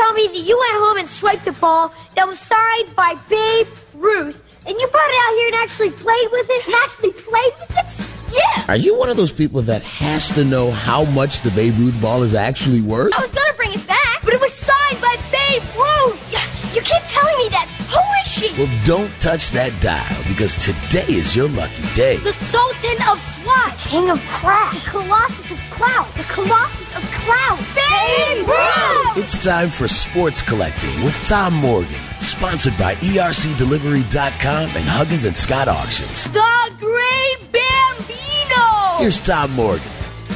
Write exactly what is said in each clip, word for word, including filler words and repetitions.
tell me that you went home and swiped a ball that was signed by Babe Ruth, and you brought it out here and actually played with it? And actually played with it? Yeah! Are you one of those people that has to know how much the Babe Ruth ball is actually worth? I was gonna bring it back, but it was signed by Babe Ruth! You keep telling me that. Who is she? Well, don't touch that dial, because today is your lucky day. The Sultan of SWAT. King of Crack. The Colossus of Clout. The Colossus of Clout. Babe Ruth! It's time for Sports Collecting with Tom Morgan, sponsored by E R C Delivery dot com and Huggins and Scott Auctions. The Great Bambino! Here's Tom Morgan.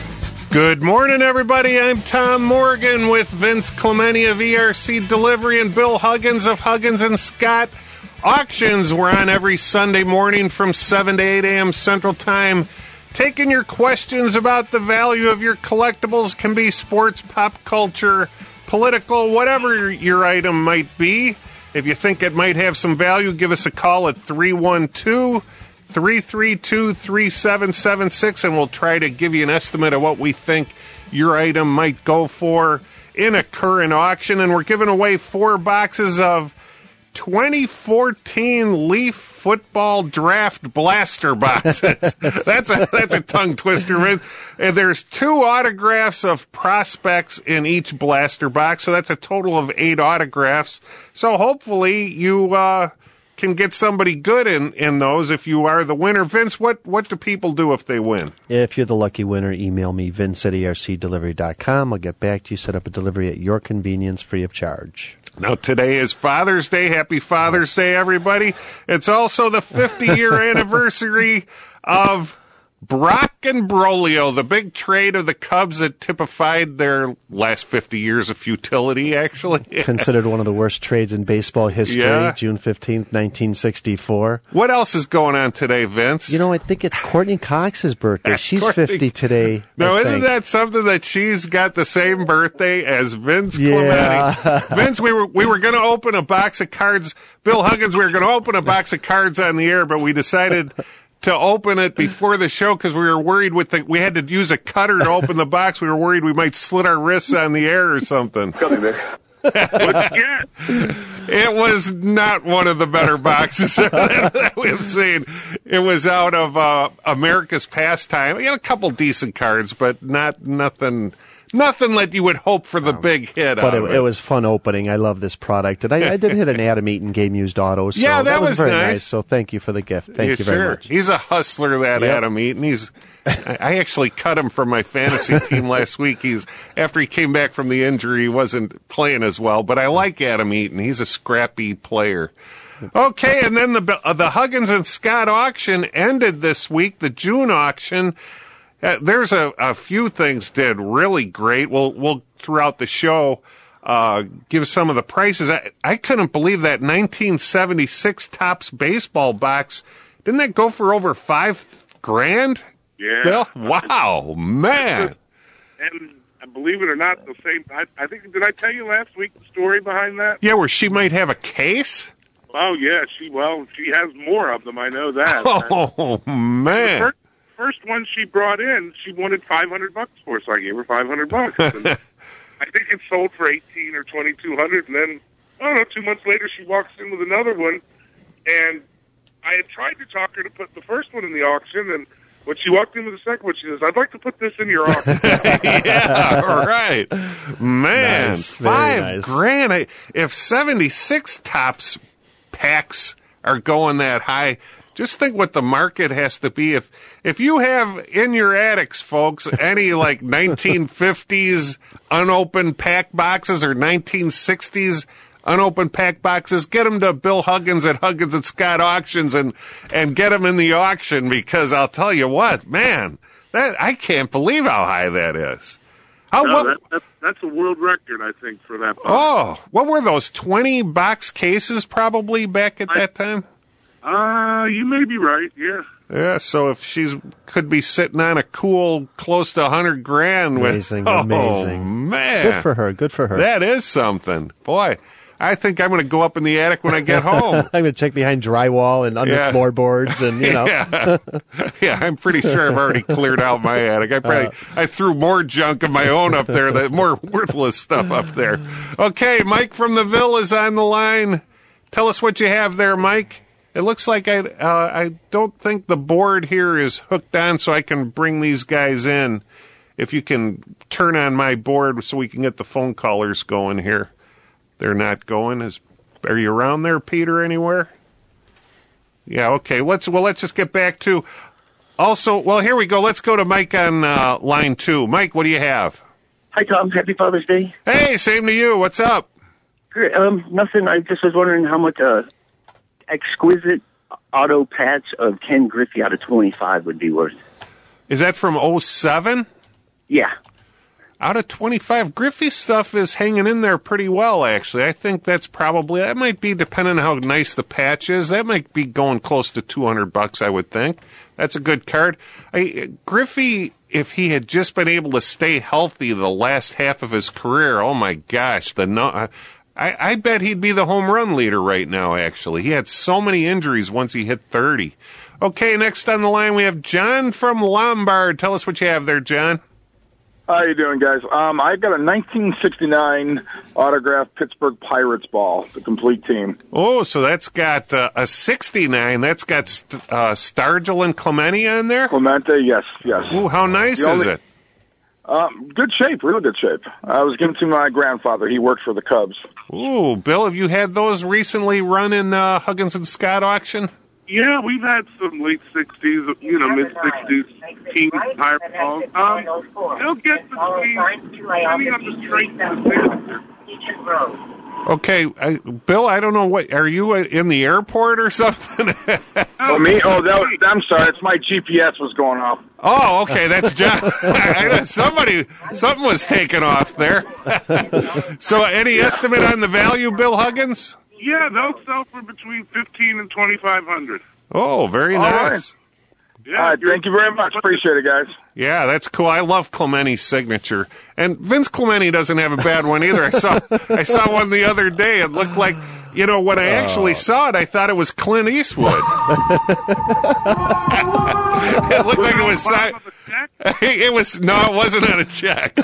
Good morning, everybody. I'm Tom Morgan with Vince Clementi of E R C Delivery and Bill Huggins of Huggins and Scott Auctions. We're on every Sunday morning from seven to eight a.m. Central Time, taking your questions about the value of your collectibles. Can be sports, pop culture, political, whatever your item might be. If you think it might have some value, give us a call at three one two, three three two, three seven seven six, and we'll try to give you an estimate of what we think your item might go for in a current auction. And we're giving away four boxes of twenty fourteen Leaf Football Draft Blaster boxes. that's a that's a tongue twister, man. And there's two autographs of prospects in each blaster box, so that's a total of eight autographs. So hopefully you uh can get somebody good in, in those if you are the winner. Vince, what, what do people do if they win? If you're the lucky winner, email me, Vince at E R C Delivery dot com. I'll get back to you, set up a delivery at your convenience, free of charge. Now, today is Father's Day. Happy Father's Day, everybody. It's also the fifty-year anniversary of Brock and Brolio, the big trade of the Cubs that typified their last fifty years of futility, actually. Considered one of the worst trades in baseball history, yeah. June fifteenth, nineteen sixty-four. What else is going on today, Vince? You know, I think it's Courtney Cox's birthday. She's Courtney. fifty today. No, I isn't think. that something that she's got the same birthday as Vince Yeah. Clementi? Vince, we were we were going to open a box of cards. Bill Huggins, we were going to open a box of cards on the air, but we decided to open it before the show because we were worried with the, we had to use a cutter to open the box. We were worried we might slit our wrists on the air or something. It was not one of the better boxes that we've seen. It was out of uh, America's Pastime. You had a couple decent cards, but not nothing. Nothing that you would hope for the big hit. But it, it, it was fun opening. I love this product. And I, I did hit an Adam Eaton game used auto. So yeah, that, that was, was very nice. nice. So thank you for the gift. Thank yeah, you very sure. much. He's a hustler, that Yep. Adam Eaton. He's. I, I actually cut him from my fantasy team last week. He's after he came back from the injury, he wasn't playing as well. But I like Adam Eaton. He's a scrappy player. Okay, and then the uh, the Huggins and Scott auction ended this week. The June auction. Uh, there's a, a few things did really great. We'll, we'll throughout the show, uh, give some of the prices. I, I couldn't believe that nineteen seventy-six Topps baseball box. Didn't that go for over five grand? Yeah. Bill? Wow, man. And believe it or not, the same, I, I think, did I tell you last week the story behind that? Yeah, where she might have a case? Oh, yeah, she, well, she has more of them, I know that. Oh, man. The first, first one she brought in, she wanted five hundred bucks for, so I gave her five hundred bucks. And I think it sold for eighteen or twenty-two hundred, and then, I don't know, two months later she walks in with another one, and I had tried to talk her to put the first one in the auction, and when she walked in with the second one, she says, I'd like to put this in your auction. Yeah, right. Man, Nice, very five nice. grand. I, if seventy-six Topps packs are going that high, just think what the market has to be. If if you have in your attics, folks, any like nineteen fifties unopened pack boxes or nineteen sixties unopened pack boxes, get them to Bill Huggins at Huggins and Scott Auctions and and get them in the auction, because I'll tell you what, man, that I can't believe how high that is. How, No, what, that, that, that's a world record, I think, for that box. oh, what were those, twenty box cases probably back at I- that time? Uh, you may be right, yeah. Yeah, so if she's could be sitting on a cool close to a hundred grand with, Amazing, oh, amazing. man, Good for her. Good for her. that is something, boy. I think I'm going to go up in the attic when I get home. I'm going to check behind drywall and under Yeah. floorboards, and you know. yeah. yeah, I'm pretty sure I've already cleared out my attic. I probably Uh. I threw more junk of my own up there, that more worthless stuff up there. Okay, Mike from the Ville is on the line. Tell us what you have there, Mike. It looks like I uh, I don't think the board here is hooked on, so I can bring these guys in. If you can turn on my board so we can get the phone callers going here. They're not going. Is are you around there, Peter, anywhere? Yeah, okay. Let's well let's just get back to also well here we go. Let's go to Mike on uh, line two. Mike, what do you have? Hi, Tom. Happy Father's Day. Hey, same to you. What's up? Great. Um, nothing. I just was wondering how much uh, exquisite auto patch of Ken Griffey out of twenty-five would be worth. Is that from oh seven? Yeah. Out of twenty-five, Griffey's stuff is hanging in there pretty well, actually. I think that's probably, that might be, depending on how nice the patch is, that might be going close to two hundred bucks, I would think. That's a good card. I, Griffey, if he had just been able to stay healthy the last half of his career, oh my gosh, the no, I, I bet he'd be the home run leader right now, actually. He had so many injuries once he hit thirty. Okay, next on the line we have John from Lombard. Tell us what you have there, John. How you doing, guys? Um, I've got a nineteen sixty-nine autographed Pittsburgh Pirates ball, the complete team. Oh, so that's got uh, a sixty-nine. That's got st- uh, Stargell and Clemente on there? Clemente, yes, yes. Ooh, how nice The is only- it? Um, good shape, really good shape. I was given to my grandfather. He worked for the Cubs. Ooh, Bill, have you had those recently run in uh, Huggins and Scott auction? Yeah, we've had some late sixties, you know, mid sixties team pirate balls. Um, they'll get between, depending on the strength of the signature. Okay, I, Bill, I don't know what, are you uh, in the airport or something? Oh, me? Oh, that was, I'm sorry. It's my G P S was going off. Oh, okay, that's John. I know somebody, something was taken off there. So any estimate on the value, Bill Huggins? Yeah, they'll sell for between fifteen and twenty five hundred. Oh, very All nice. right. Yeah, All right, thank you very much. Appreciate it, guys. Yeah, that's cool. I love Clemente's signature, and Vince Clemente doesn't have a bad one either. I saw, I saw one the other day. It looked like, you know, when I actually saw it, I thought it was Clint Eastwood. It looked like it was signed. It was no, it wasn't on a check.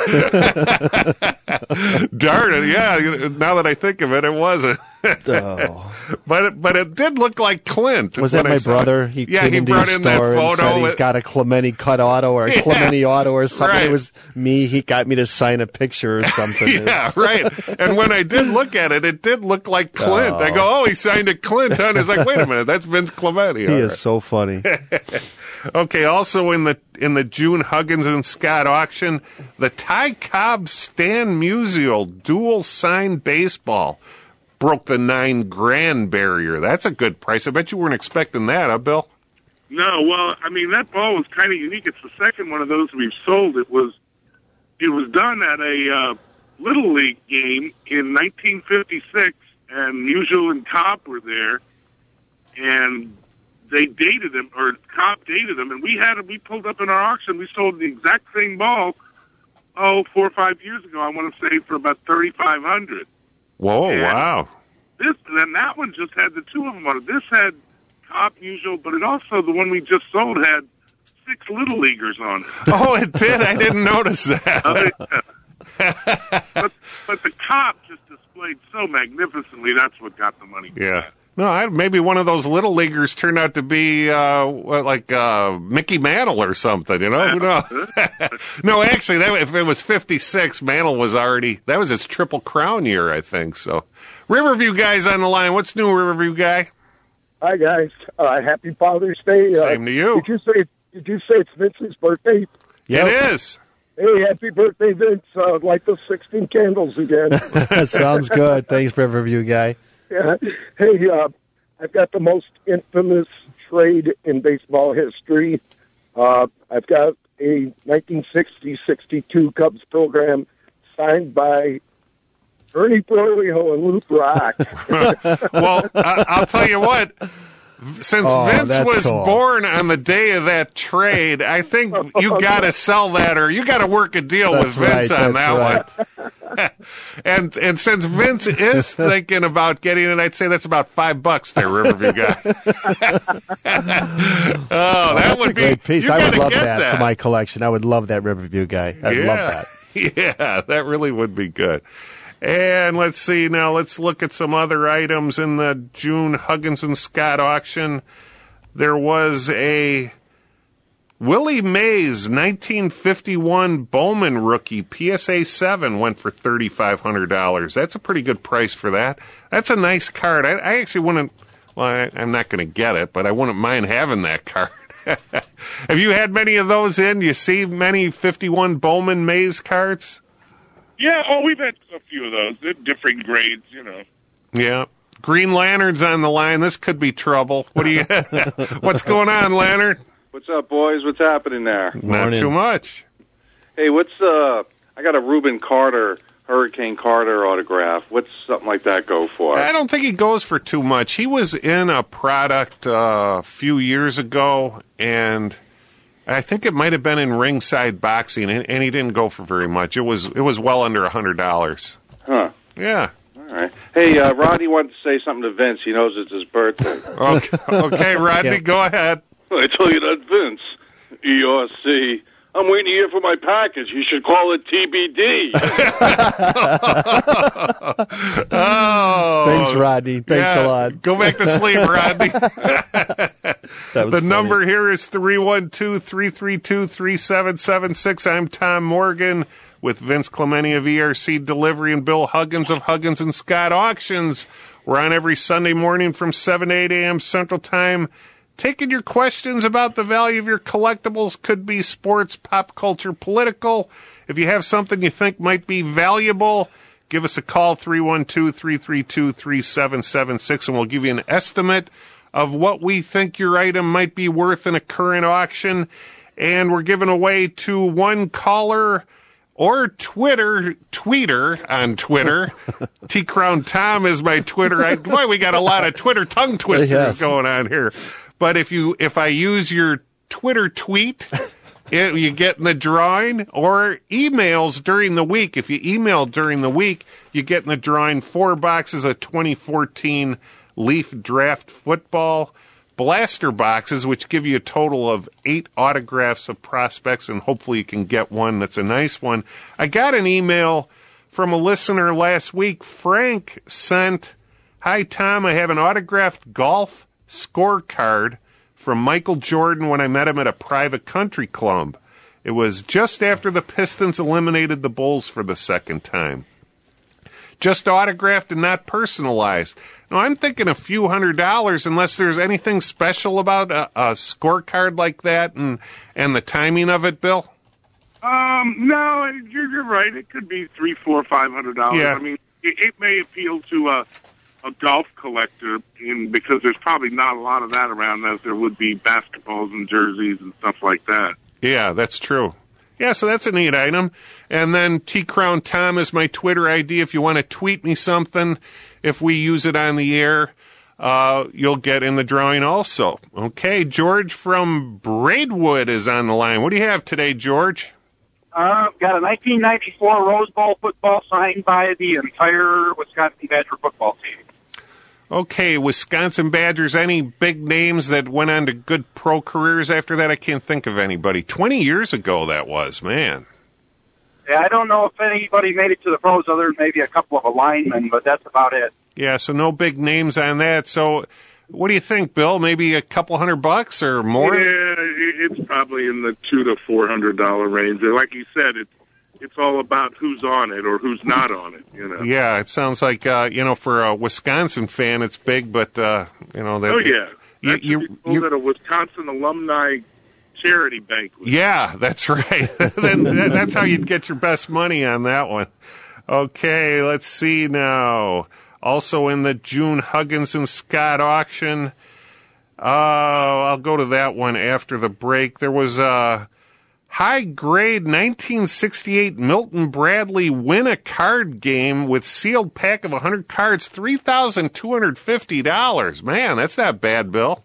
Darn it! Yeah, now that I think of it, it wasn't. Oh. But it, but it did look like Clint. Was when that I my saw brother? it. He yeah, came he into brought your in that store and said photo. he's got a Clemente cut auto or a Yeah. Clemente auto or something. Right. It was me. He got me to sign a picture or something. Yeah, right. And when I did look at it, it did look like Clint. I go, oh, he signed a Clint, huh? And it's like, wait a minute, that's Vince Clemente. He All is right. so funny. Okay, also in the in the June Huggins and Scott auction, the Ty Cobb Stan Musial dual signed baseball broke the nine grand barrier. That's a good price. I bet you weren't expecting that, huh, Bill? No, well, I mean, that ball was kind of unique. It's the second one of those we've sold. It was it was done at a uh, Little League game in nineteen fifty-six, and Musial and Cobb were there, and they dated him, or Cobb dated him, and we had him, we pulled up in our auction. We sold the exact same ball, oh, four or five years ago, I want to say, for about thirty-five hundred dollars. Whoa, And wow. This, and then that one just had the two of them on it. This had Cobb Musial, but it also, the one we just sold, had six Little Leaguers on it. Oh, it did? I didn't notice that. but, but the Cobb just displayed so magnificently, that's what got the money. Yeah. No, I, maybe one of those little leaguers turned out to be uh, what, like uh, Mickey Mantle or something. You know, who knows? No, actually, that, if it was fifty-six, Mantle was already that was his triple crown year, I think. So, Riverview guys on the line. What's new, Riverview guy? Hi guys, uh, happy Father's Day. Uh, Same to you. Did you say did you say it's Vince's birthday? Yep. It is. Hey, happy birthday, Vince! Uh, light those sixteen candles again. Sounds good. Thanks, Riverview guy. Yeah. Hey, uh, I've got the most infamous trade in baseball history. Uh, I've got a nineteen sixty sixty-two Cubs program signed by Ernie Broglio and Luke Rock. Well, I, I'll tell you what. Since Oh, Vince that's was cool. born on the day of that trade, I think you got to sell that, or you got to work a deal That's with Vince right, on that's that one. and and since Vince is thinking about getting it, I'd say that's about five bucks there, Riverview guy. oh, that That's would a great be. piece. You I would gotta love get that, that for my collection. I would love that Riverview guy. I'd yeah. love that. Yeah, that really would be good. And let's see now. Let's look at some other items in the June Huggins and Scott auction. There was a Willie Mays nineteen fifty-one Bowman rookie P S A seven went for thirty-five hundred dollars. That's a pretty good price for that. That's a nice card. I, I actually wouldn't. Well, I, I'm not going to get it, but I wouldn't mind having that card. Have you had many of those in? You see many fifty-one Bowman Mays cards? Yeah, oh, we've had a few of those. They're different grades, you know. Yeah. Green Lantern's on the line. This could be trouble. What do you? What's going on, Lantern? What's up, boys? What's happening there? Not Morning. too much. Hey, what's uh? I got a Reuben Carter, Hurricane Carter autograph. What's something like that go for? I don't think he goes for too much. He was in a product uh, a few years ago, and I think it might have been in Ringside Boxing, and, and he didn't go for very much. It was it was well under a hundred dollars. Huh? Yeah. All right. Hey, uh, Rodney wanted to say something to Vince. He knows it's his birthday. Okay, okay Rodney, Yeah. go ahead. I tell you that, Vince. E R C. I'm waiting here for my package. You should call it T B D. Oh, Thanks, Rodney. Thanks yeah. a lot. Go back to sleep, Rodney. That was The funny. number here is three one two, three three two, three seven seven six. I'm Tom Morgan with Vince Clementi of E R C Delivery and Bill Huggins of Huggins and Scott Auctions. We're on every Sunday morning from seven to eight a.m. Central Time, taking your questions about the value of your collectibles. Could be sports, pop culture, political. If you have something you think might be valuable, give us a call, three one two, three three two, three seven seven six, and we'll give you an estimate of what we think your item might be worth in a current auction. And we're giving away to one caller or Twitter, tweeter on Twitter. T Crown Tom is my Twitter. I, boy, we got a lot of Twitter tongue twisters Yes. going on here. But if you, if I use your Twitter tweet, it, you get in the drawing, or emails during the week. If you email during the week, you get in the drawing four boxes of twenty fourteen Leaf Draft Football blaster boxes, which give you a total of eight autographs of prospects, and hopefully you can get one that's a nice one. I got an email from a listener last week. Frank sent, "Hi, Tom, I have an autographed golf scorecard from Michael Jordan when I met him at a private country club. It was just after the Pistons eliminated the Bulls for the second time. Just autographed and not personalized." Now, I'm thinking a few hundred dollars, unless there's anything special about a, a scorecard like that and, and the timing of it, Bill. Um, no, you're, you're right. It could be three, four, five hundred dollars. Yeah. I mean, it, it may appeal to a, a golf collector, in, because there's probably not a lot of that around as there would be basketballs and jerseys and stuff like that. Yeah, that's true. Yeah, so that's a neat item. And then T Crown Tom is my Twitter I D. If you want to tweet me something, if we use it on the air, uh, you'll get in the drawing also. Okay, George from Braidwood is on the line. What do you have today, George? Uh, got a nineteen ninety-four Rose Bowl football signed by the entire Wisconsin Badger football team. Okay, Wisconsin Badgers, any big names that went on to good pro careers after that? I can't think of anybody. twenty years ago that was, man. Yeah, I don't know if anybody made it to the pros other than maybe a couple of linemen, but that's about it. Yeah, so no big names on that. So what do you think, Bill? Maybe a couple hundred bucks or more? Yeah, it- it's probably in the two to four hundred dollar range. And like you said, it's it's all about who's on it or who's not on it. You know. Yeah, it sounds like, uh, you know, for a Wisconsin fan, it's big, but, uh, you know, that. Oh yeah, You, that should you, be pulled you, at a Wisconsin alumni charity banquet. yeah, that's right. then that, that's how you'd get your best money on that one. Okay, let's see now. Also in the June Huggins and Scott auction, uh, I'll go to that one after the break. There was a high-grade nineteen sixty-eight Milton Bradley win-a-card game with sealed pack of one hundred cards, three thousand two hundred fifty dollars. Man, that's not bad, Bill.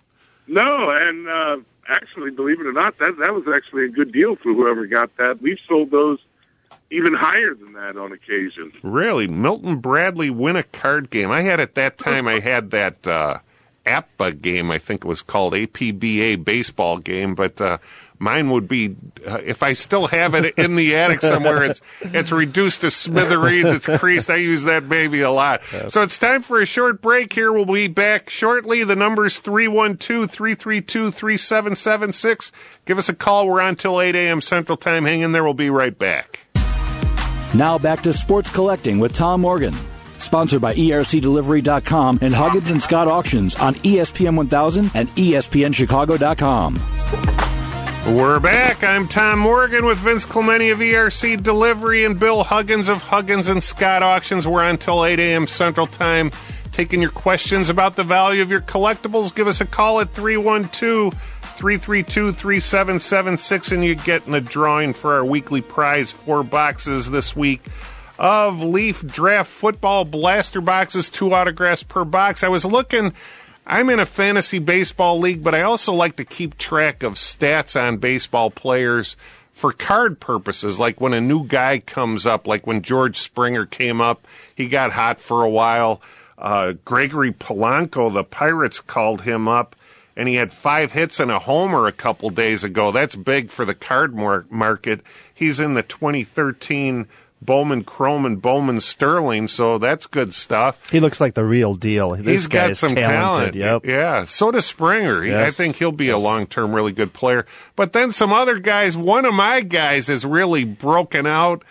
No, and uh, actually, believe it or not, that that was actually a good deal for whoever got that. We've sold those even higher than that on occasion. Really? Milton Bradley win a card game. I had at that time, I had that uh, A P B A game, I think it was called A P B A baseball game, but uh, mine would be, uh, if I still have it in the attic somewhere, it's it's reduced to smithereens, it's creased. I use that baby a lot. So it's time for a short break here. We'll be back shortly. The number's three one two, three three two, three seven seven six. Give us a call. We're on till eight a.m. Central Time. Hang in there. We'll be right back. Now back to Sports Collecting with Tom Morgan. Sponsored by E R C Delivery dot com and Huggins and Scott Auctions on E S P N one thousand and E S P N Chicago dot com. We're back. I'm Tom Morgan with Vince Clemente of E R C Delivery and Bill Huggins of Huggins and Scott Auctions. We're on till eight a.m. Central Time, taking your questions about the value of your collectibles. Give us a call at three one two, three three two, three seven seven six, and you get in the drawing for our weekly prize, four boxes this week of Leaf Draft Football Blaster boxes, two autographs per box. I was looking, I'm in a fantasy baseball league, but I also like to keep track of stats on baseball players for card purposes, like when a new guy comes up, like when George Springer came up, he got hot for a while. Uh, Gregory Polanco, the Pirates called him up, and he had five hits and a homer a couple days ago. That's big for the card mar- market. He's in the twenty thirteen Bowman Chrome and Bowman Sterling, so that's good stuff. He looks like the real deal. This He's guy got is some talented. talent. Yep. Yeah, so does Springer. He, Yes. I think he'll be Yes. a long-term really good player. But then some other guys, one of my guys has really broken out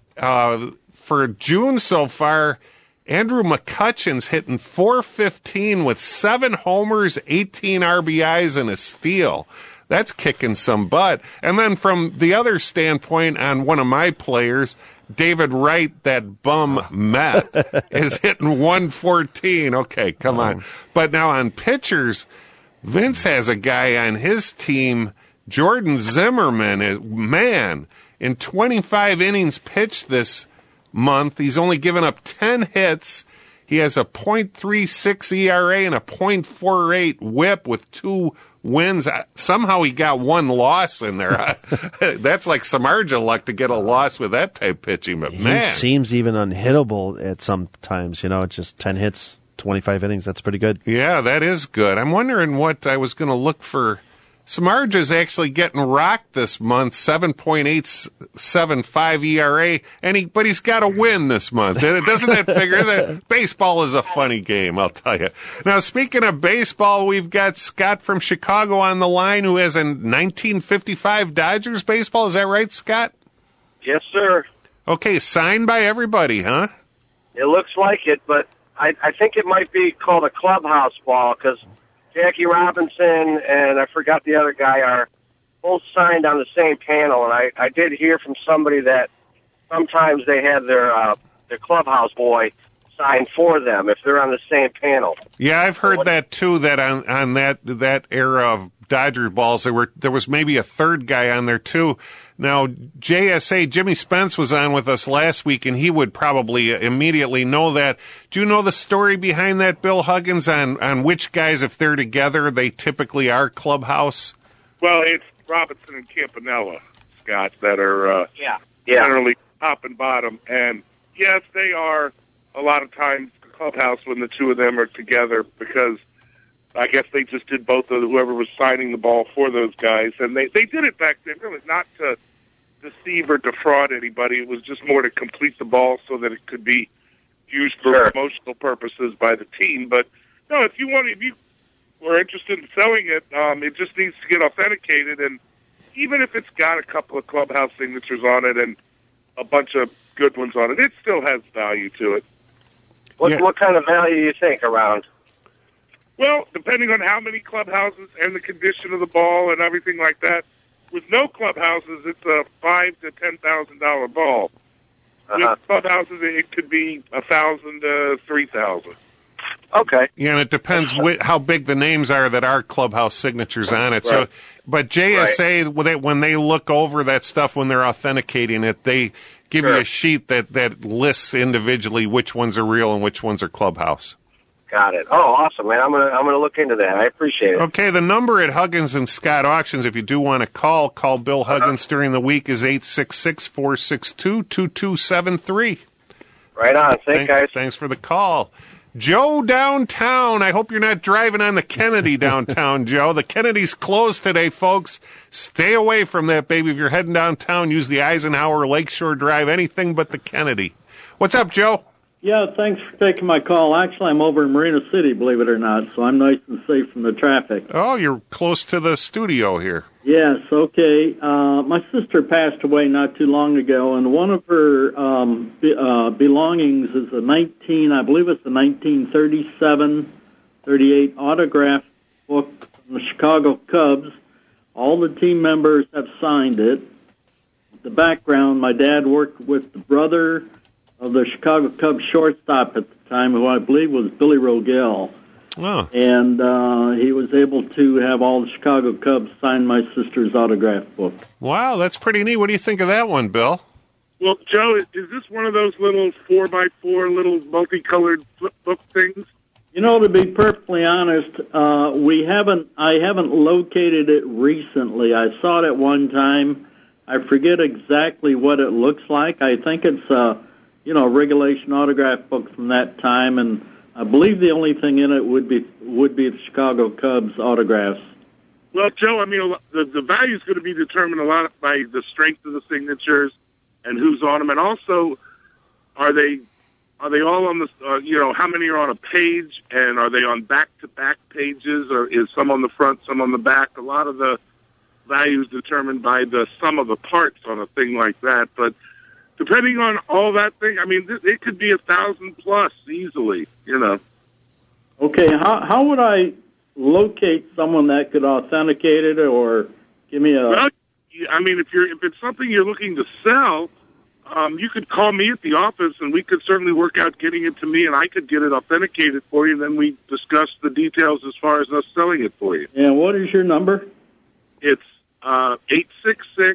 uh, for June so far. Andrew McCutcheon's hitting four fifteen with seven homers, eighteen R B Is, and a steal. That's kicking some butt. And then from the other standpoint on one of my players, David Wright, that bum Met, is hitting one fourteen. Okay, come on. But now on pitchers, Vince has a guy on his team, Jordan Zimmerman. Is, man, in twenty-five innings pitched this month, he's only given up ten hits. He has a point three six E R A and a point four eight whip with two wins. Somehow he got one loss in there. That's like Samardzija luck to get a loss with that type pitching. But He man, seems even unhittable at some times. You know, it's just ten hits, twenty-five innings. That's pretty good. yeah, that is good. I'm wondering what I was going to look for. Samardzija's actually getting rocked this month, seven point eight seven five E R A, and he, but he's got a win this month. Doesn't that figure? That baseball is a funny game, I'll tell you. Now, speaking of baseball, we've got Scott from Chicago on the line who has a nineteen fifty-five Dodgers baseball. Is that right, Scott? Yes, sir. Okay, signed by everybody, huh? It looks like it, but I, I think it might be called a clubhouse ball because Jackie Robinson and I forgot the other guy are both signed on the same panel. And I, I did hear from somebody that sometimes they have their uh, their clubhouse boy sign for them if they're on the same panel. Yeah, I've heard that too. That on, on that that era of Dodger balls, there were there was maybe a third guy on there too. Now, J S A, Jimmy Spence was on with us last week, and he would probably immediately know that. Do you know the story behind that, Bill Huggins, on, on which guys, if they're together, they typically are clubhouse? Well, it's Robinson and Campanella, Scott, that are uh, Yeah. Yeah. generally top and bottom. And, yes, they are a lot of times the clubhouse when the two of them are together because I guess they just did both of whoever was signing the ball for those guys. And they, they did it back then, really, not to deceive or defraud anybody. It was just more to complete the ball so that it could be used for Sure. promotional purposes by the team. But, no, if you want, if you were interested in selling it, um, it just needs to get authenticated. And even if it's got a couple of clubhouse signatures on it and a bunch of good ones on it, it still has value to it. What, Yeah. what kind of value do you think around? Well, depending on how many clubhouses and the condition of the ball and everything like that. With no clubhouses, it's a five to ten thousand dollar ball. Uh-huh. With clubhouses, it could be a thousand to three thousand. Okay. Yeah, and it depends whi- how big the names are that are clubhouse signatures on it. So, Right. but J S A, when they- when they look over that stuff when they're authenticating it, they give you Sure. a sheet that, that lists individually which ones are real and which ones are clubhouse. Got it. Oh, awesome, man. I'm gonna I'm gonna look into that. I appreciate it. Okay, the number at Huggins and Scott Auctions, if you do want to call, call Bill Huggins uh-huh. during the week, is eight six six, four six two, two two seven three. Right on. Thanks, Thank, guys. Thanks for the call. Joe downtown. I hope you're not driving on the Kennedy downtown, Joe. The Kennedy's closed today, folks. Stay away from that, baby. If you're heading downtown, use the Eisenhower Lakeshore Drive, anything but the Kennedy. What's up, Joe? Yeah, thanks for taking my call. Actually, I'm over in Marina City, believe it or not, so I'm nice and safe from the traffic. Oh, you're close to the studio here. Yes, okay. Uh, my sister passed away not too long ago, and one of her um, be, uh, belongings is a nineteen, I believe it's a nineteen thirty-seven thirty-eight autograph book from the Chicago Cubs. All the team members have signed it. The background, my dad worked with the brother of the Chicago Cubs shortstop at the time, who I believe was Billy Rogel. Oh. And uh, he was able to have all the Chicago Cubs sign my sister's autograph book. Wow, that's pretty neat. What do you think of that one, Bill? Well, Joe, is this one of those little four by four little multicolored flip book things? You know, to be perfectly honest, uh, we haven't. I haven't located it recently. I saw it at one time. I forget exactly what it looks like. I think it's a, you know, regulation autograph book from that time, and I believe the only thing in it would be would be the Chicago Cubs autographs. Well, Joe, I mean, the the value is going to be determined a lot by the strength of the signatures and who's on them, and also are they are they all on the uh, you know, how many are on a page, and are they on back to back pages, or is some on the front, some on the back? A lot of the value is determined by the sum of the parts on a thing like that, but depending on all that thing, I mean, it could be a thousand plus easily, you know. Okay, how how would I locate someone that could authenticate it, or give me a? Well, I mean, if you're if it's something you're looking to sell, um, you could call me at the office, and we could certainly work out getting it to me, and I could get it authenticated for you. And then we discuss the details as far as us selling it for you. And what is your number? It's uh, eight six six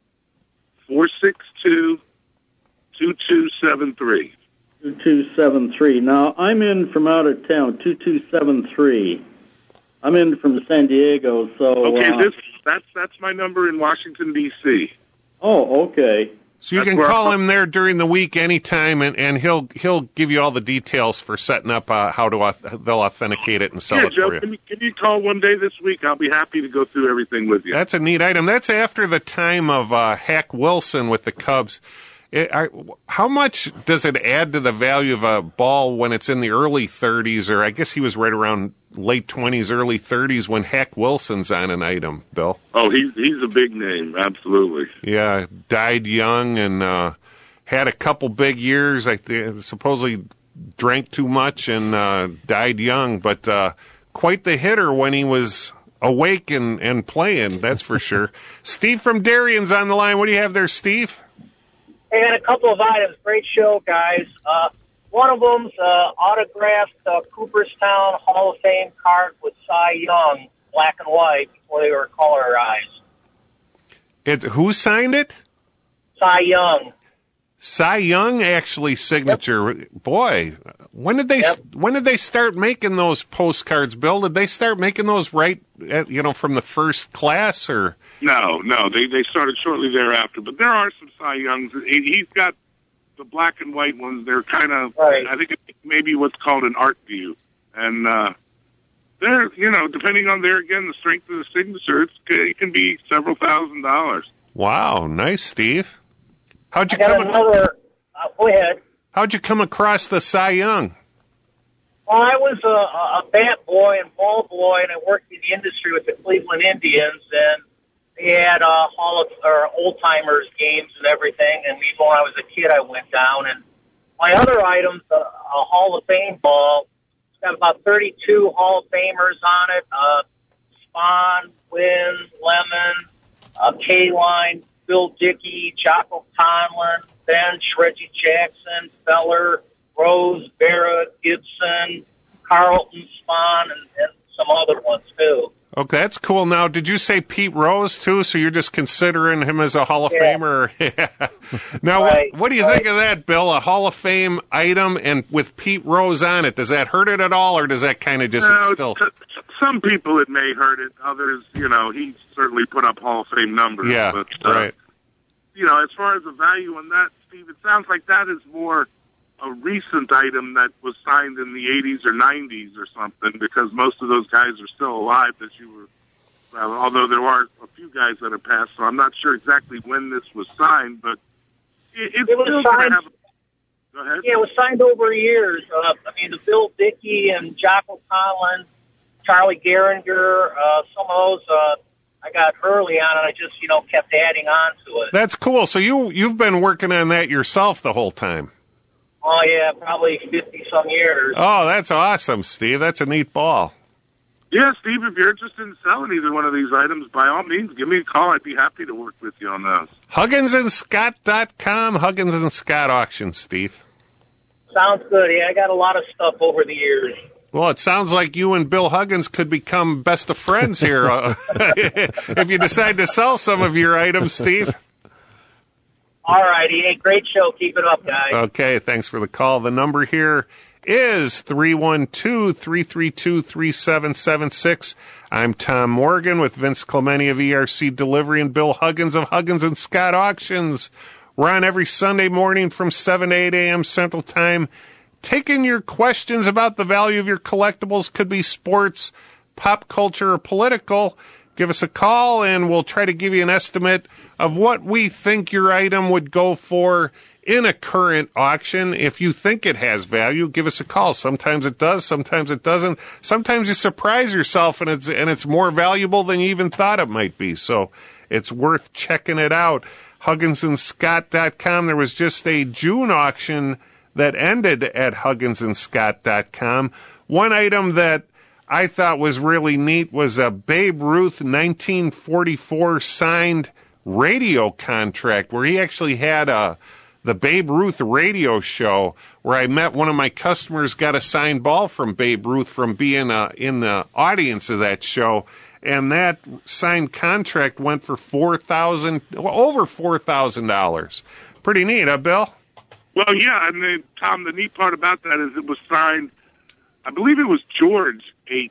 four six two. two two seven three. two two seven three. Now, I'm in from out of town, two two seven three. I'm in from San Diego, so... Okay, uh, this that's that's my number in Washington, D C Oh, okay. So you That's can where call I'm- him there during the week anytime, and, and he'll he'll give you all the details for setting up uh, how to auth- they'll authenticate it and sell Yeah, it Joe, for you. can you, can you call one day this week? I'll be happy to go through everything with you. That's a neat item. That's after the time of uh, Hack Wilson with the Cubs. It, I, how much does it add to the value of a ball when it's in the early thirties, or I guess he was right around late twenties, early thirties when Hack Wilson's on an item, Bill? Oh, he's he's a big name, absolutely. Yeah, died young and uh, had a couple big years. I th- supposedly drank too much and uh, died young, but uh, quite the hitter when he was awake and, and playing, that's for sure. Steve from Darien's on the line. What do you have there, Steve? I got a couple of items. Great show, guys. Uh, one of them's uh, autographed uh, Cooperstown Hall of Fame card with Cy Young, black and white, before they were colorized. It, who signed it? Cy Young. Cy Young actually signature. Yep. Boy, when did they Yep. when did they start making those postcards, Bill? Did they start making those right at, you know, from the first class, or? No, no, they they started shortly thereafter. But there are some Cy Youngs. He, he's got the black and white ones. They're kind of, right. I think, it's maybe what's called an art view. And uh, they're, you know, depending on there again the strength of the signature, it's, it can be several thousand dollars. Wow, nice, Steve. How'd you I got come? another. Uh, go ahead. How'd you come across the Cy Young? Well, I was a, a bat boy and ball boy, and I worked in the industry with the Cleveland Indians, and they had uh, Hall of or old timers games and everything. And even when I was a kid, I went down. And my other items, uh, a Hall of Fame ball, it's got about thirty-two Hall of Famers on it. Uh, Spahn, Wynn, Lemon, uh, K-Line, Bill Dickey, Jocko Conlon, Bench, Reggie Jackson, Feller, Rose, Barrett, Gibson, Carlton, Spahn, and, and some other ones too. Okay, that's cool. Now, did you say Pete Rose, too? So you're just considering him as a Hall of Yeah. Famer? Yeah. Now, Right, what, what do you right. think of that, Bill? A Hall of Fame item and with Pete Rose on it, does that hurt it at all, or does that kind of just No, it's still... t- some people it may hurt it. Others, you know, he certainly put up Hall of Fame numbers. Yeah, but, uh, right. You know, as far as the value on that, Steve, it sounds like that is more a recent item that was signed in the eighties or nineties or something, because most of those guys are still alive that you were, well, although there are a few guys that have passed, so I'm not sure exactly when this was signed, but it, it's It was still going to signed- have... Go ahead. Yeah, it was signed over years. Uh, I mean, the Bill Dickey and Jocko Collins, Charlie Gehringer, uh, some of those uh, I got early on, and I just, you know, kept adding on to it. That's cool. So you, you've been working on that yourself the whole time. Oh, yeah, probably fifty-some years. Oh, that's awesome, Steve. That's a neat ball. Yeah, Steve, if you're interested in selling either one of these items, by all means, give me a call. I'd be happy to work with you on those. Huggins and Scott dot com, Huggins and Scott Auction, Steve. Sounds good. Yeah, I got a lot of stuff over the years. Well, it sounds like you and Bill Huggins could become best of friends here uh, if you decide to sell some of your items, Steve. All righty. Hey, great show. Keep it up, guys. Okay, thanks for the call. The number here is three one two, three three two, three seven seven six. I'm Tom Morgan with Vince Clementi of E R C Delivery and Bill Huggins of Huggins and Scott Auctions. We're on every Sunday morning from seven to eight a.m. Central Time, taking your questions about the value of your collectibles. Could be sports, pop culture, or political. Give us a call, and we'll try to give you an estimate of what we think your item would go for in a current auction. If you think it has value, give us a call. Sometimes it does, sometimes it doesn't. Sometimes you surprise yourself, and it's and it's more valuable than you even thought it might be. So it's worth checking it out. Huggins and Scott dot com. There was just a June auction that ended at Huggins and Scott dot com. One item that I thought was really neat was a Babe Ruth nineteen forty-four signed radio contract where he actually had a the Babe Ruth radio show where I met one of my customers, got a signed ball from Babe Ruth from being uh, in the audience of that show. And that signed contract went for four thousand, well, over four thousand dollars. Pretty neat, huh, Bill? Well, yeah, and then, Tom, the neat part about that is it was signed, I believe it was George H.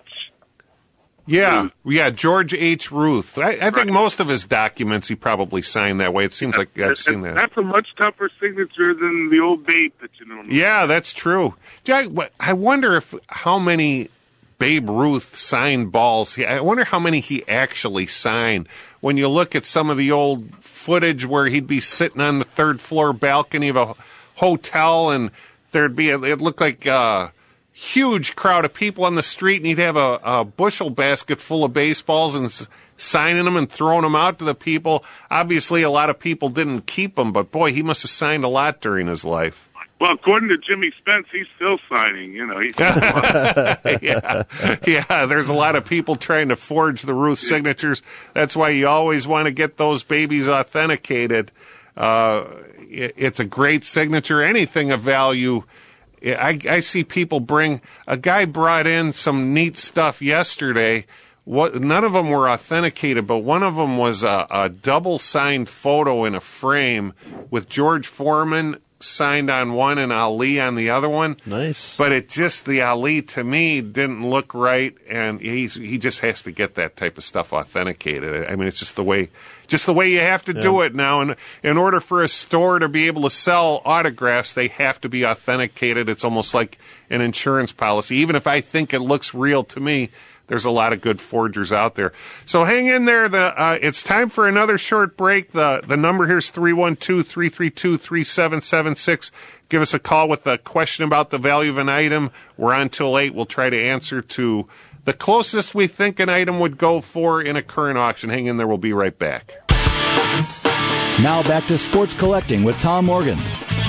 Yeah, yeah, George H. Ruth. I, I think most of his documents he probably signed that way. It seems like I've seen that. That's a much tougher signature than the old Babe that you know. Yeah, that's true. I, I wonder if how many Babe Ruth signed balls. He, I wonder how many he actually signed. When you look at some of the old footage where he'd be sitting on the third floor balcony of a hotel, and there'd be a, it looked like a huge crowd of people on the street, and he'd have a, a bushel basket full of baseballs and s- signing them and throwing them out to the people. Obviously, a lot of people didn't keep them, but boy, he must have signed a lot during his life. Well, according to Jimmy Spence, he's still signing. You know, he's yeah, yeah. There's a lot of people trying to forge the Ruth signatures. That's why you always want to get those babies authenticated. Uh, it, it's a great signature. Anything of value. I, I see people bring. A guy brought in some neat stuff yesterday. What? None of them were authenticated, but one of them was a, a double signed photo in a frame with George Foreman signed on one and Ali on the other one. Nice. But it just, the Ali to me didn't look right, and he's he just has to get that type of stuff authenticated. I mean, it's just the way just the way you have to do Yeah. it now. And in order for a store to be able to sell autographs, they have to be authenticated. It's almost like an insurance policy. Even if I think it looks real to me, there's a lot of good forgers out there. So hang in there. The uh, it's time for another short break. The the number here is three one two, three three two, three seven seven six. Give us a call with a question about the value of an item. We're on till eight. We'll try to answer to the closest we think an item would go for in a current auction. Hang in there. We'll be right back. Now back to Sports Collecting with Tom Morgan.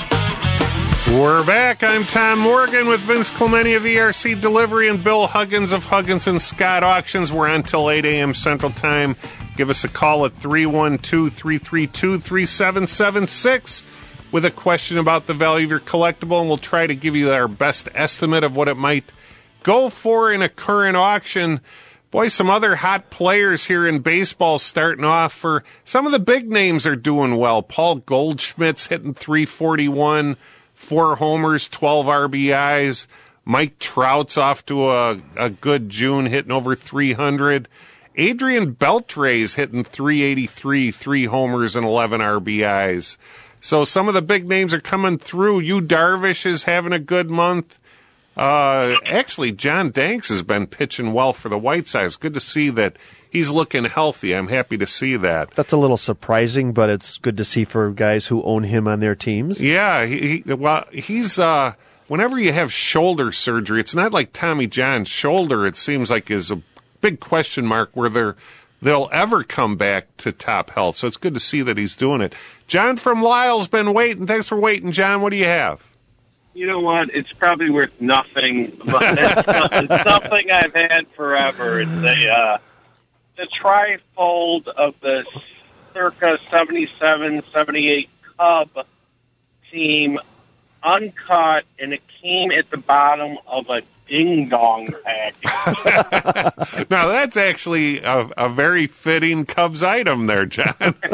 We're back. I'm Tom Morgan with Vince Clementi of E R C Delivery and Bill Huggins of Huggins and Scott Auctions. We're on till eight a.m. Central Time. Give us a call at three one two, three three two, three seven seven six with a question about the value of your collectible, and we'll try to give you our best estimate of what it might go for in a current auction. Boy, some other hot players here in baseball starting off. For some of the big names are doing well. Paul Goldschmidt's hitting three forty-one, four homers, twelve R B Is. Mike Trout's off to a, a good June, hitting over three hundred. Adrian Beltre's hitting three eighty-three, three homers and eleven R B Is. So some of the big names are coming through. Yu Darvish is having a good month. Uh, actually, John Danks has been pitching well for the White Sox. Good to see that he's looking healthy. I'm happy to see that. That's a little surprising, but it's good to see for guys who own him on their teams. Yeah, he, he well, he's uh, whenever you have shoulder surgery, it's not like Tommy John's shoulder. It seems like is a big question mark where they're they'll ever come back to top health. So it's good to see that he's doing it. John from Lyle's been waiting. Thanks for waiting, John. What do you have? You know what? It's probably worth nothing, but it's, it's something I've had forever. It's a uh, the trifold of the circa seventy-seven seventy-eight Cub team, uncut, and it came at the bottom of a ding-dong package. Now, that's actually a, a very fitting Cubs item there, John.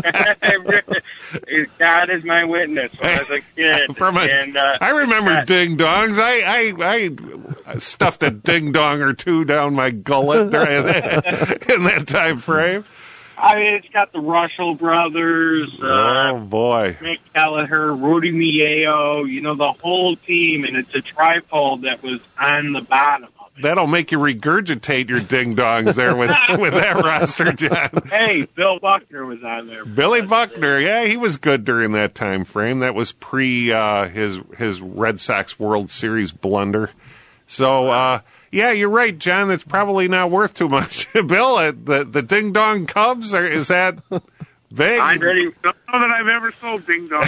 God is my witness when I was a kid. From a, and, uh, I remember that, ding-dongs. I, I, I stuffed a ding-dong or two down my gullet during that, in that time frame. I mean, it's got the Russell brothers. Uh, oh, boy. Mick Kelleher, Rudy Mieo, you know, the whole team, and it's a trifold that was on the bottom of it. That'll make you regurgitate your ding-dongs there with, with that roster, John. Hey, Bill Buckner was on there. Billy Buckner, yeah, he was good during that time frame. That was pre uh, his his Red Sox World Series blunder. So, uh, yeah, you're right, John. That's probably not worth too much. Bill, uh, the the Ding Dong Cubs, are, is that big? I already don't know that I've ever sold Ding Dong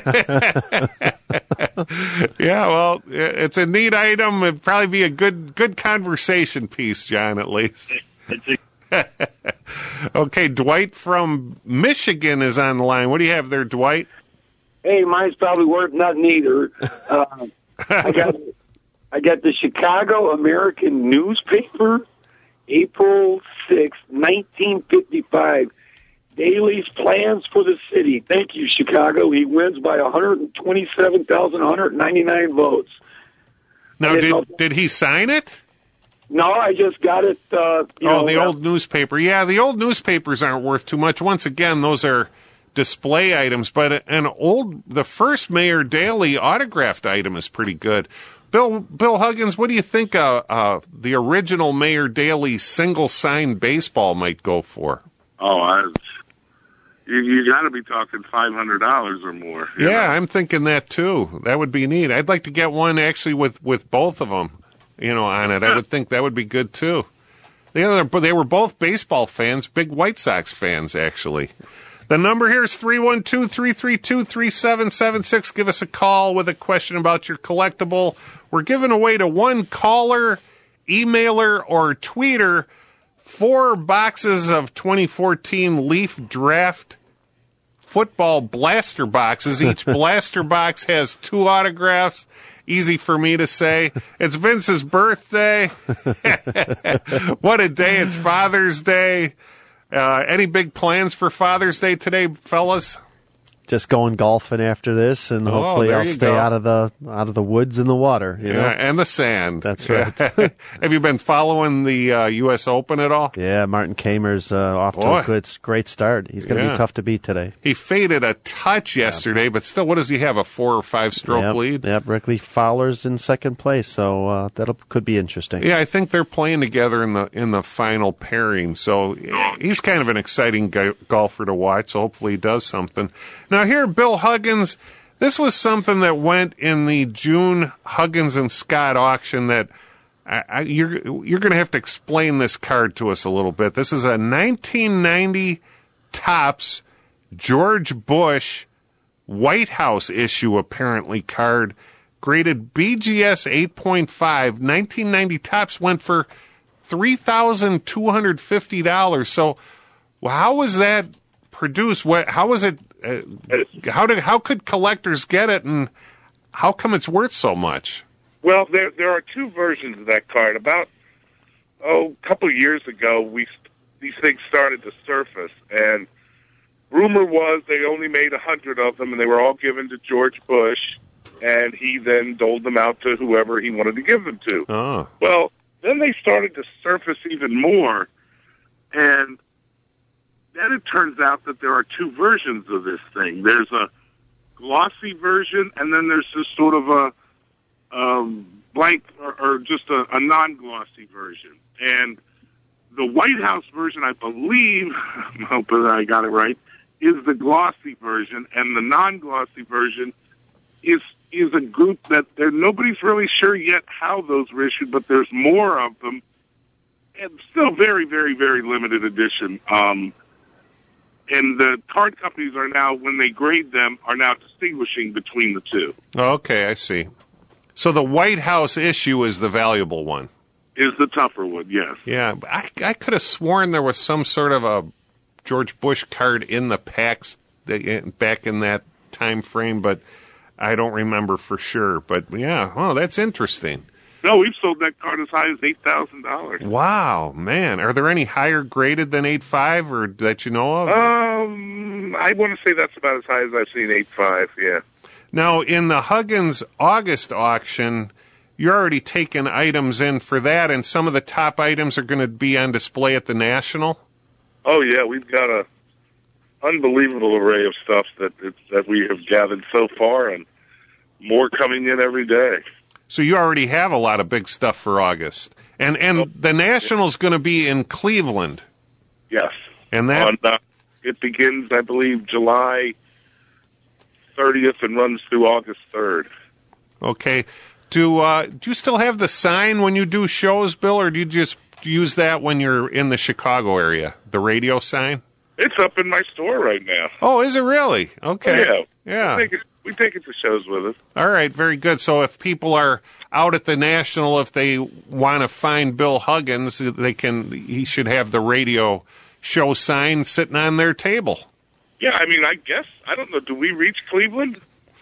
Cubs. Yeah, well, it's a neat item. It'd probably be a good good conversation piece, John, at least. Okay, Dwight from Michigan is on the line. What do you have there, Dwight? Hey, mine's probably worth nothing either. Uh, I got I got the Chicago American newspaper, April sixth, nineteen fifty-five. Daley's plans for the city. Thank you, Chicago. He wins by one hundred twenty-seven thousand one hundred ninety-nine votes. Now, did did he sign it? No, I just got it. Uh, you oh, know, the uh, old newspaper. Yeah, the old newspapers aren't worth too much. Once again, those are display items. But an old, the first Mayor Daley autographed item is pretty good. Bill Bill Huggins, what do you think uh, uh, the original Mayor Daley single signed baseball might go for? Oh, I, you, you got to be talking five hundred dollars or more. Yeah, know? I'm thinking that too. That would be neat. I'd like to get one actually with, with both of them, you know, on it. I would think that would be good too. The other, but they were both baseball fans, big White Sox fans, actually. The number here is three one two, three three two, three seven seven six. Give us a call with a question about your collectible. We're giving away to one caller, emailer, or tweeter four boxes of twenty fourteen Leaf Draft football blaster boxes. Each blaster box has two autographs. Easy for me to say. It's Vince's birthday. What a day. It's Father's Day. Uh, any big plans for Father's Day today, fellas? Just going golfing after this, and Oh, hopefully there I'll you stay go. out of the out of the woods and the water. You know? Yeah, and the sand. That's right. Have you been following the uh, U S Open at all? Yeah, Martin Kamer's uh, off to Boy. a good, great start. He's going to Yeah. be tough to beat today. He faded a touch yesterday, but still, what does he have, a four or five stroke yep, lead? Yep, Wrigley Fowler's in second place, so uh, that could be interesting. Yeah, I think they're playing together in the in the final pairing. So yeah, he's kind of an exciting go- golfer to watch. So hopefully he does something. Now here, Bill Huggins, this was something that went in the June Huggins and Scott auction that I, I, you're you're going to have to explain this card to us a little bit. This is a nineteen ninety Topps George Bush White House issue apparently card, graded B G S eight point five. nineteen ninety Topps went for three thousand two hundred fifty dollars. So well, how was that produced? What? How was it? Uh, how did? How could collectors get it, and how come it's worth so much? Well, there there are two versions of that card. About oh, a couple of years ago, we these things started to surface, and rumor was they only made a hundred of them, and they were all given to George Bush, and he then doled them out to whoever he wanted to give them to. Oh. Well, then they started to surface even more, and then it turns out that there are two versions of this thing. There's a glossy version, and then there's just sort of a um, blank or, or just a, a non-glossy version. And the White House version, I believe, I'm hoping I got it right, is the glossy version, and the non-glossy version is is a group that there nobody's really sure yet how those were issued, but there's more of them, and still very, very, very limited edition. Um, and the card companies are now, when they grade them, are now distinguishing between the two. Okay, I see. So the White House issue is the valuable one. Is the tougher one, yes. Yeah, I, I could have sworn there was some sort of a George Bush card in the packs back in that time frame, but I don't remember for sure. But yeah, oh, that's interesting. No, we've sold that card as high as eight thousand dollars. Wow, man. Are there any higher graded than eight five or that you know of? Um, I want to say that's about as high as I've seen eight five, yeah. Now, in the Huggins August auction, you're already taking items in for that, and some of the top items are going to be on display at the National? Oh, yeah, we've got a unbelievable array of stuff that it's, that we have gathered so far, and more coming in every day. So you already have a lot of big stuff for August. And and oh, the National's going to be in Cleveland. Yes. And that On, uh, it begins, I believe, July thirtieth and runs through August third. Okay. Do uh, do you still have the sign when you do shows, Bill, or do you just use that when you're in the Chicago area, the radio sign? It's up in my store right now. Oh, is it really? Okay. Oh, yeah. Yeah. We take, it, we take it to shows with us. All right, very good. So if people are out at the National, if they want to find Bill Huggins, they can. He should have the radio show sign sitting on their table. Yeah, I mean, I guess, I don't know, do we reach Cleveland?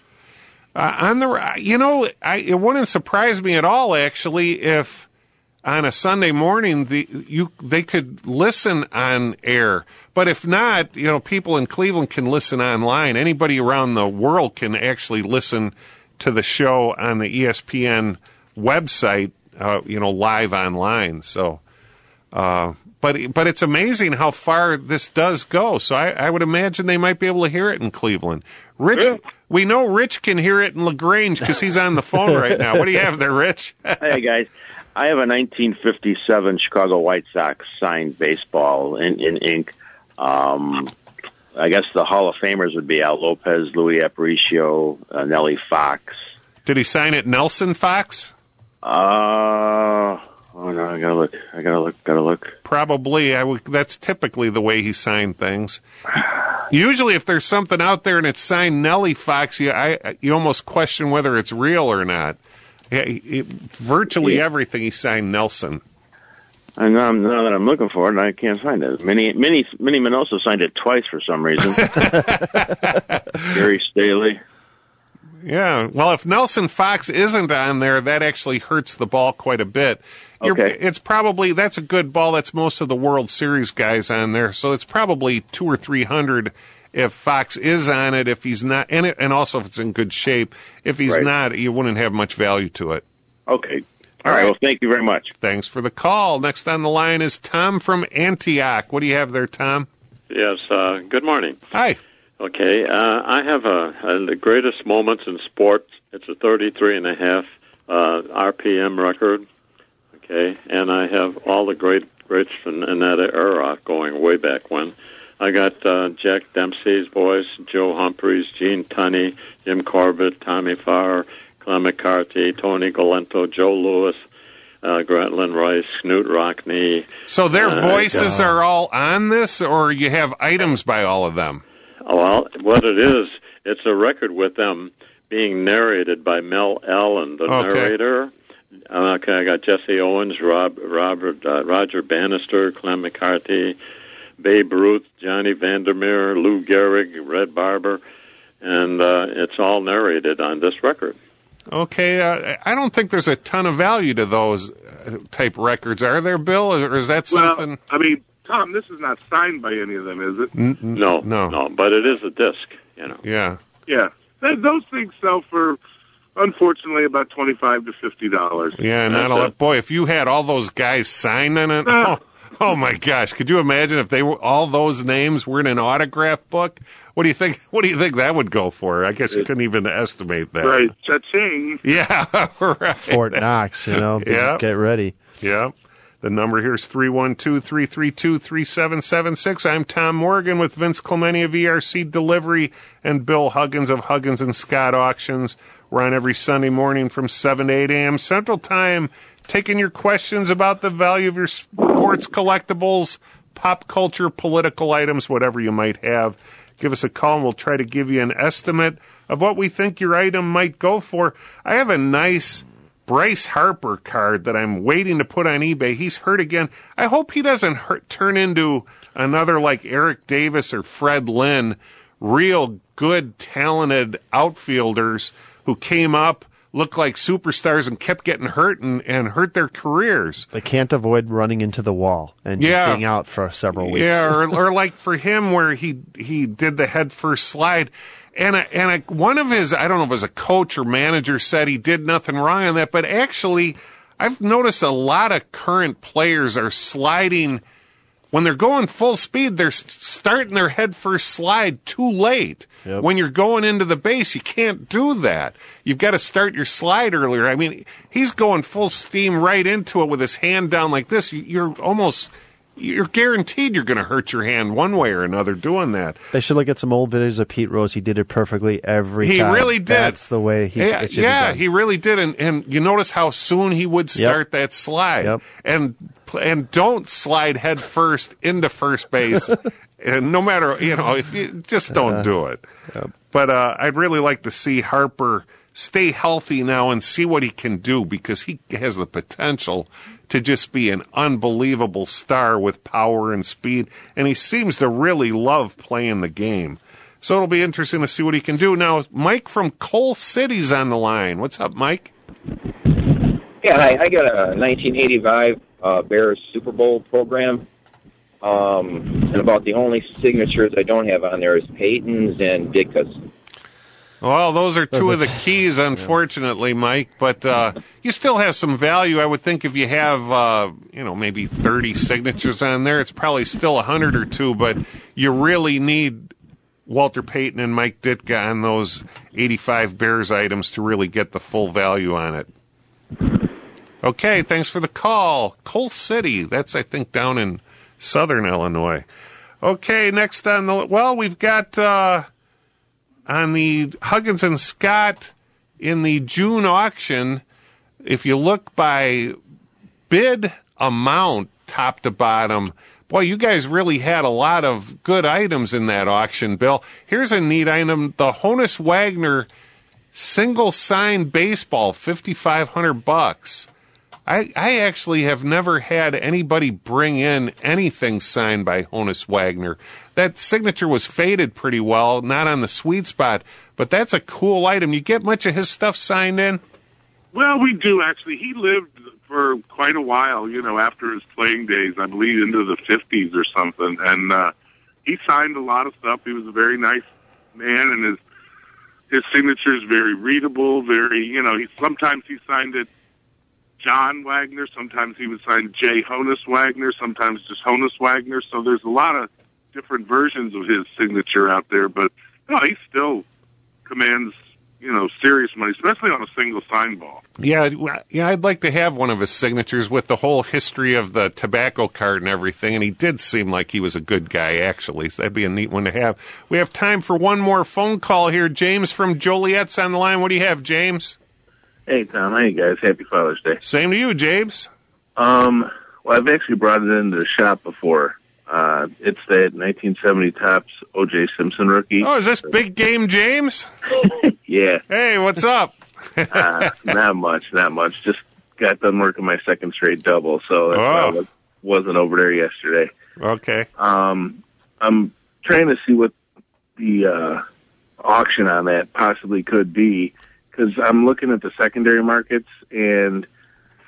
Uh, on the, you know, I, it wouldn't surprise me at all, actually, if on a Sunday morning the you they could listen on air. But if not, you know, people in Cleveland can listen online. Anybody around the world can actually listen to the show on the E S P N website, uh, you know, live online. So, uh, but but it's amazing how far this does go. So I, I would imagine they might be able to hear it in Cleveland. Rich, yeah. We know Rich can hear it in LaGrange because he's on the phone right now. What do you have there, Rich? Hey, guys. I have a nineteen fifty-seven Chicago White Sox signed baseball in, in ink. Um, I guess the Hall of Famers would be Al Lopez, Louis Aparicio, uh, Nellie Fox. Did he sign it Nelson Fox? Uh, oh, no, I gotta look. I gotta look. Gotta look. Probably. I would, that's typically the way he signed things. Usually, if there's something out there and it's signed Nellie Fox, you, I, you almost question whether it's real or not. Yeah, it, virtually yeah. everything he signed Nelson. I know, now that I'm looking for it, and I can't find it. Minnie, Minnie, Minnie Minoso signed it twice for some reason. Gary Staley. Yeah, well, if Nelson Fox isn't on there, that actually hurts the ball quite a bit. You're, okay. It's probably, that's a good ball. That's most of the World Series guys on there. So it's probably two or three hundred if Fox is on it. If he's not, and, it, and also if it's in good shape. If he's right. not, you wouldn't have much value to it. Okay. All right. Well, thank you very much. Thanks for the call. Next on the line is Tom from Antioch. What do you have there, Tom? Yes. Uh, good morning. Hi. Okay. Uh, I have a, a the greatest moments in sports. It's a thirty-three and a half uh, R P M record. Okay, and I have all the great greats in, in that era going way back when. I got uh, Jack Dempsey's boys, Joe Humphreys, Gene Tunney, Jim Corbett, Tommy Farr, Clem McCarthy, Tony Galento, Joe Lewis, uh, Grantland Rice, Knute Rockne. So their uh, voices uh, are all on this, or you have items by all of them? Well, what it is, it's a record with them being narrated by Mel Allen, the okay. narrator. Okay, I got Jesse Owens, Rob, Robert, uh, Roger Bannister, Clem McCarthy, Babe Ruth, Johnny Vandermeer, Lou Gehrig, Red Barber, and uh, it's all narrated on this record. Okay, uh, I don't think there's a ton of value to those. type records, are there, Bill? Or is that Well, something? I mean, Tom, this is not signed by any of them, is it? No, no, no, but it is a disc, you know. Yeah. Yeah. Th- Those things sell for, unfortunately, about twenty-five to fifty dollars. Yeah, not a lot. Boy, if you had all those guys signed in it, oh, oh my gosh, could you imagine if they were all those names were in an autograph book? What do you think? What do you think that would go for? I guess you couldn't even estimate that. Right, cha-ching. Yeah, right. Fort Knox, you know. Yeah. Get ready. Yeah. The number here is three one two, three three two, three seven seven six. I'm Tom Morgan with Vince Clemente of E R C Delivery and Bill Huggins of Huggins and Scott Auctions. We're on every Sunday morning from seven to eight a.m. Central Time, taking your questions about the value of your sports collectibles, pop culture, political items, whatever you might have. Give us a call and we'll try to give you an estimate of what we think your item might go for. I have a nice Bryce Harper card that I'm waiting to put on eBay. He's hurt again. I hope he doesn't hurt, turn into another like Eric Davis or Fred Lynn, real good, talented outfielders who came up, looked like superstars and kept getting hurt and, and hurt their careers. They can't avoid running into the wall and just Yeah. being out for several weeks. Yeah, or, or like for him where he he did the head first slide. And a, and a, one of his, I don't know if it was a coach or manager, said he did nothing wrong on that. But actually, I've noticed a lot of current players are sliding. When they're going full speed, they're s- starting their head first slide too late. Yep. When you're going into the base, you can't do that. You've got to start your slide earlier. I mean, he's going full steam right into it with his hand down like this. You- You're almost... You're guaranteed you're going to hurt your hand one way or another doing that. They should look at some old videos of Pete Rose. He did it perfectly every He time. really did. That's the way he yeah, it should yeah, be done. he really did. And, and you notice how soon he would start Yep. that slide. Yep. And and don't slide head first into first base. And no matter, you know, if you just don't Uh, do it. yep. But uh, I'd really like to see Harper stay healthy now and see what he can do because he has the potential to just be an unbelievable star with power and speed. And he seems to really love playing the game. So it'll be interesting to see what he can do. Now, Mike from Coal City's on the line. What's up, Mike? Yeah, I, I got a nineteen eighty-five uh, Bears Super Bowl program. Um, and about the only signatures I don't have on there is Peyton's and Ditka's. Well, those are two of the keys, unfortunately, Mike. But uh, you still have some value. I would think if you have, uh, you know, maybe thirty signatures on there, it's probably still a hundred or two. But you really need Walter Payton and Mike Ditka on those eighty-five Bears items to really get the full value on it. Okay, thanks for the call. Coal City, that's, I think, down in southern Illinois. Okay, next on the, well, we've got... Uh, on the Huggins and Scott in the June auction, if you look by bid amount, top to bottom, boy, you guys really had a lot of good items in that auction, Bill. Here's a neat item, the Honus Wagner single signed baseball, fifty-five hundred bucks. I, I actually have never had anybody bring in anything signed by Honus Wagner. That signature was faded pretty well, not on the sweet spot, but that's a cool item. You get much of his stuff signed in? Well, we do, actually. He lived for quite a while, you know, after his playing days, I believe into the fifties or something. And uh, he signed a lot of stuff. He was a very nice man, and his his signature is very readable, very, you know, he sometimes he signed it John Wagner, sometimes he would sign J. Honus Wagner, sometimes just Honus Wagner. So there's a lot of different versions of his signature out there, but no, he still commands, you know, serious money, especially on a single sign ball. Yeah, yeah, I'd like to have one of his signatures with the whole history of the tobacco card and everything, and he did seem like he was a good guy, actually, so that'd be a neat one to have. We have time for one more phone call here. James from Joliet's on the line. What do you have, James? Hey, Tom. How you guys? Happy Father's Day. Same to you, James. Um, well, I've actually brought it into the shop before. Uh, it's that nineteen seventy Topps O J Simpson rookie. Oh, is this Big Game James? Yeah. Hey, what's up? uh, not much, not much. Just got done working my second straight double, so that's why I was, wasn't over there yesterday. Okay. Um, I'm trying to see what the uh, auction on that possibly could be, because I'm looking at the secondary markets, and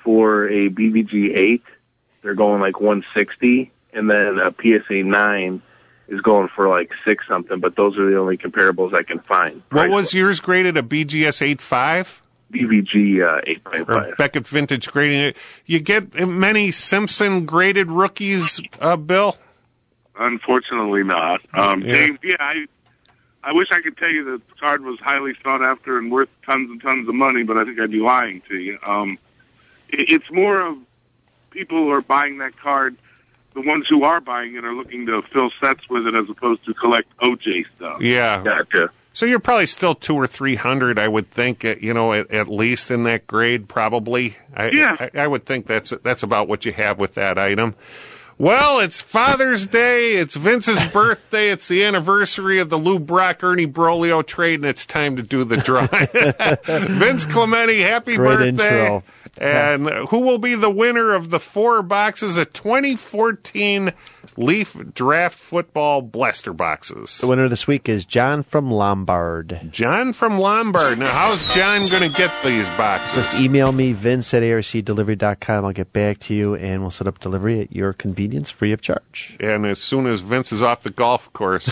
for a B V G eight, they're going like one sixty, and then a P S A nine is going for like six something. But those are the only comparables I can find. What was yours graded? A B G S eight point five? B V G uh, eight point five. Or Beckett Vintage grading. You get many Simpson graded rookies, uh, Bill? Unfortunately not. Um, Yeah. Dave, yeah, I, I wish I could tell you that the card was highly sought after and worth tons and tons of money, but I think I'd be lying to you. Um, it, it's more of people who are buying that card, the ones who are buying it are looking to fill sets with it as opposed to collect O J stuff. Yeah. Gotcha. So you're probably still two or three hundred, I would think, uh, you know, at, at least in that grade, probably. I, Yeah. I, I would think that's that's about what you have with that item. Well, it's Father's Day, it's Vince's birthday, it's the anniversary of the Lou Brock, Ernie Broglio trade, and it's time to do the drawing. Vince Clemente, happy Great birthday. intro. And who will be the winner of the four boxes of twenty fourteen Leaf Draft Football Blaster boxes? The winner this week is John from Lombard. John from Lombard. Now, how's John going to get these boxes? Just email me, Vince at A R C delivery dot com. I'll get back to you, and we'll set up delivery at your convenience free of charge. And as soon as Vince is off the golf course.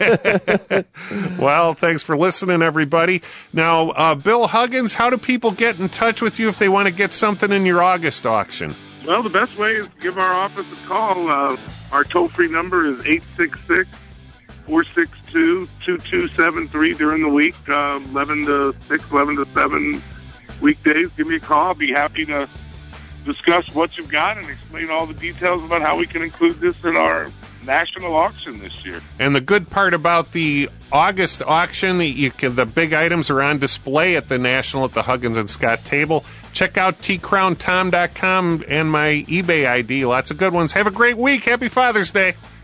Well, thanks for listening, everybody. Now, uh, Bill Huggins, how do people get in touch with you if they want to get something in your August auction? Well, the best way is to give our office a call. Uh, our toll-free number is eight six six, four six two, two two seven three during the week, uh, eleven to six, eleven to seven weekdays. Give me a call. I'll be happy to discuss what you've got and explain all the details about how we can include this in our national auction this year. And the good part about the August auction, you can, the big items are on display at the National at the Huggins and Scott table. Check out t crown tom dot com and my eBay I D. Lots of good ones. Have a great week. Happy Father's Day.